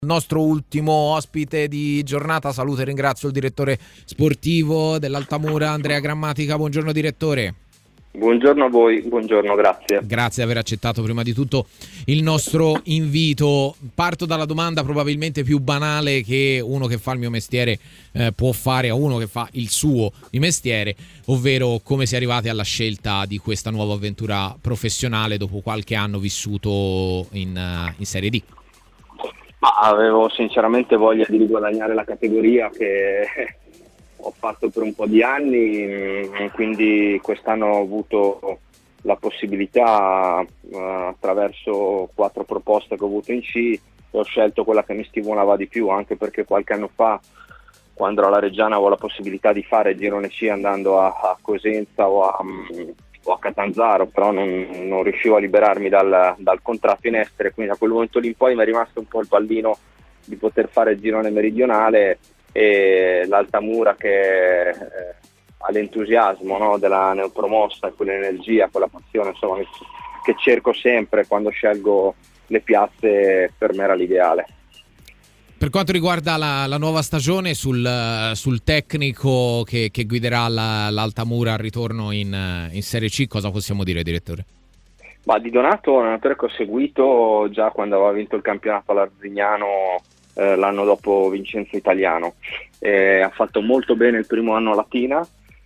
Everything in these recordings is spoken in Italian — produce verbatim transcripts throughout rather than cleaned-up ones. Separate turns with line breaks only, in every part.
Nostro ultimo ospite di giornata, saluto e ringrazio il direttore sportivo dell'Altamura, Andrea Grammatica. Buongiorno direttore.
Buongiorno a voi, buongiorno, grazie.
Grazie di aver accettato prima di tutto il nostro invito. Parto dalla domanda probabilmente più banale che uno che fa il mio mestiere eh, può fare a uno che fa il suo di mestiere, ovvero come si è arrivati alla scelta di questa nuova avventura professionale dopo qualche anno vissuto in, uh, in Serie D.
Ma avevo sinceramente voglia di riguadagnare la categoria che ho fatto per un po' di anni, quindi quest'anno ho avuto la possibilità uh, attraverso quattro proposte che ho avuto in C e ho scelto quella che mi stimolava di più, anche perché qualche anno fa, quando ero alla Reggiana, avevo la possibilità di fare girone C andando a, a Cosenza o a, um, o a Catanzaro, però non, non riuscivo a liberarmi dal, dal contratto in estere, quindi da quel momento lì in poi mi è rimasto un po' il pallino di poter fare il girone meridionale, e l'Altamura che eh, ha l'entusiasmo, no, della neopromossa, quell'energia, quella passione, insomma, che cerco sempre quando scelgo le piazze, per me era l'ideale.
Per quanto riguarda la, la nuova stagione, sul, sul tecnico che, che guiderà la, l'Altamura al ritorno in, in Serie C, cosa possiamo dire, direttore?
Ma Di Donato è un allenatore che ho seguito già quando aveva vinto il campionato all'Arzignano eh, l'anno dopo Vincenzo Italiano. Eh, ha fatto molto bene il primo anno a Latina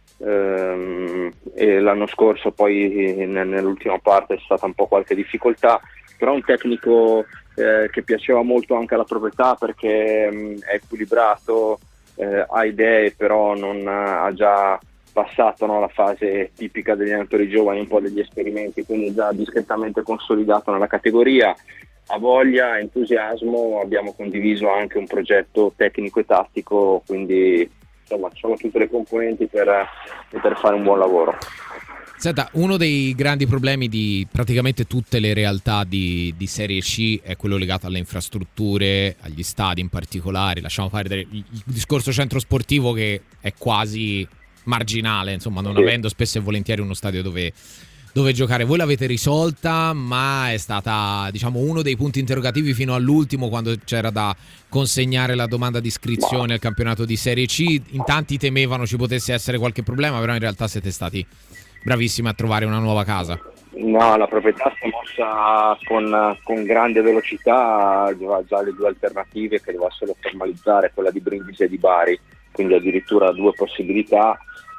ehm, e l'anno scorso poi in, nell'ultima parte è stata un po' qualche difficoltà, però un tecnico Eh, che piaceva molto anche alla proprietà perché mh, è equilibrato, eh, ha idee, però non ha già passato, no, la fase tipica degli allenatori giovani, un po' degli esperimenti, quindi già discretamente consolidato nella categoria, ha voglia, entusiasmo. Abbiamo condiviso anche un progetto tecnico e tattico, quindi insomma ci sono tutte le componenti per poter fare un buon lavoro.
Senta, uno dei grandi problemi di praticamente tutte le realtà di, di Serie C è quello legato alle infrastrutture, agli stadi in particolare. Lasciamo fare il, il discorso centro sportivo che è quasi marginale, insomma, non sì. avendo spesso e volentieri uno stadio dove, dove giocare. Voi l'avete risolta, ma è stata, diciamo, uno dei punti interrogativi fino all'ultimo, quando c'era da consegnare la domanda di iscrizione al campionato di Serie C. In tanti temevano ci potesse essere qualche problema, però in realtà siete stati bravissimi a trovare una nuova casa.
No, la proprietà si è mossa con, con grande velocità, aveva già le due alternative che doveva solo formalizzare, quella di Brindisi e di Bari, quindi addirittura due possibilità.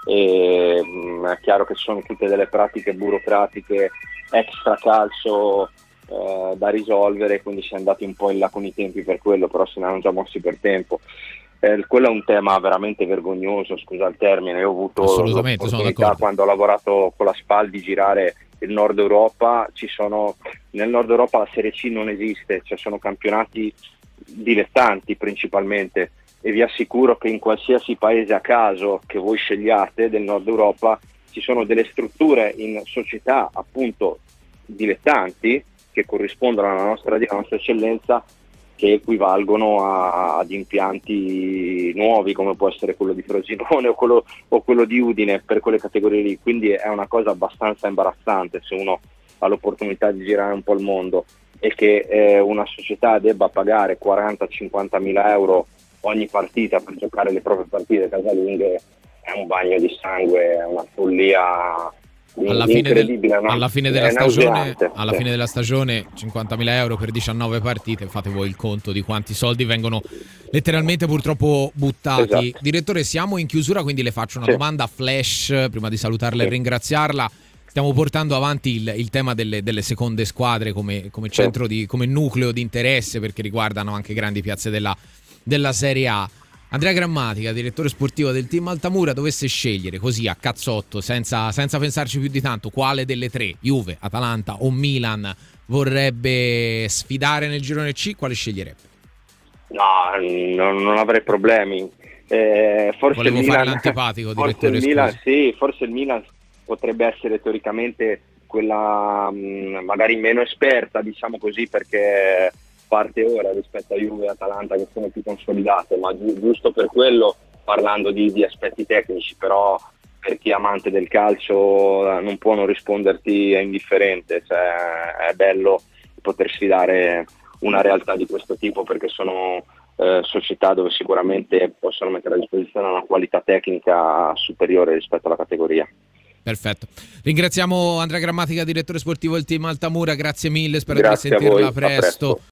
E, mh, è chiaro che ci sono tutte delle pratiche burocratiche extra calcio eh, da risolvere, quindi si è andati un po' in là con i tempi per quello, però se ne hanno già mossi per tempo. Eh, quello è un tema veramente vergognoso, scusa il termine. Io ho avuto l'opportunità quando ho lavorato con la Spal di girare il Nord Europa. Ci sono, nel Nord Europa la Serie C non esiste, cioè sono campionati dilettanti principalmente, e vi assicuro che in qualsiasi paese a caso che voi scegliate del Nord Europa ci sono delle strutture in società appunto dilettanti che corrispondono alla nostra, alla nostra eccellenza, che equivalgono a, ad impianti nuovi come può essere quello di Frosinone o quello, o quello di Udine, per quelle categorie lì. Quindi è una cosa abbastanza imbarazzante se uno ha l'opportunità di girare un po' il mondo e che eh, una società debba pagare quaranta cinquanta mila euro ogni partita per giocare le proprie partite casalinghe. È un bagno di sangue, è una follia
alla fine, del, alla fine della stagione alla fine della stagione cinquantamila euro per diciannove partite, fate voi il conto di quanti soldi vengono letteralmente purtroppo buttati. Esatto. Direttore, siamo in chiusura, quindi le faccio una sì. domanda flash prima di salutarla sì. e ringraziarla. Stiamo portando avanti il, il tema delle, delle seconde squadre come, come centro sì. di come nucleo di interesse, perché riguardano anche grandi piazze della, della Serie A. Andrea Grammatica, direttore sportivo del team Altamura, dovesse scegliere così a cazzotto, senza, senza pensarci più di tanto, quale delle tre, Juve, Atalanta o Milan, vorrebbe sfidare nel girone C, quale sceglierebbe?
No, non, non avrei problemi. Eh, forse
Volevo
il
fare
Milan,
l'antipatico,
forse
direttore,
il Milan,
scusi.
sì, forse il Milan potrebbe essere teoricamente quella mh, magari meno esperta, diciamo così, perché parte ora rispetto a Juve e Atalanta che sono più consolidate, ma gi- giusto per quello, parlando di, di aspetti tecnici, però per chi è amante del calcio non può non risponderti è indifferente, cioè è bello poter sfidare una realtà di questo tipo, perché sono eh, società dove sicuramente possono mettere a disposizione una qualità tecnica superiore rispetto alla categoria.
Perfetto. Ringraziamo Andrea Grammatica, direttore sportivo del team Altamura, grazie mille, spero
Grazie
di sentirla
a voi,
presto.
a presto.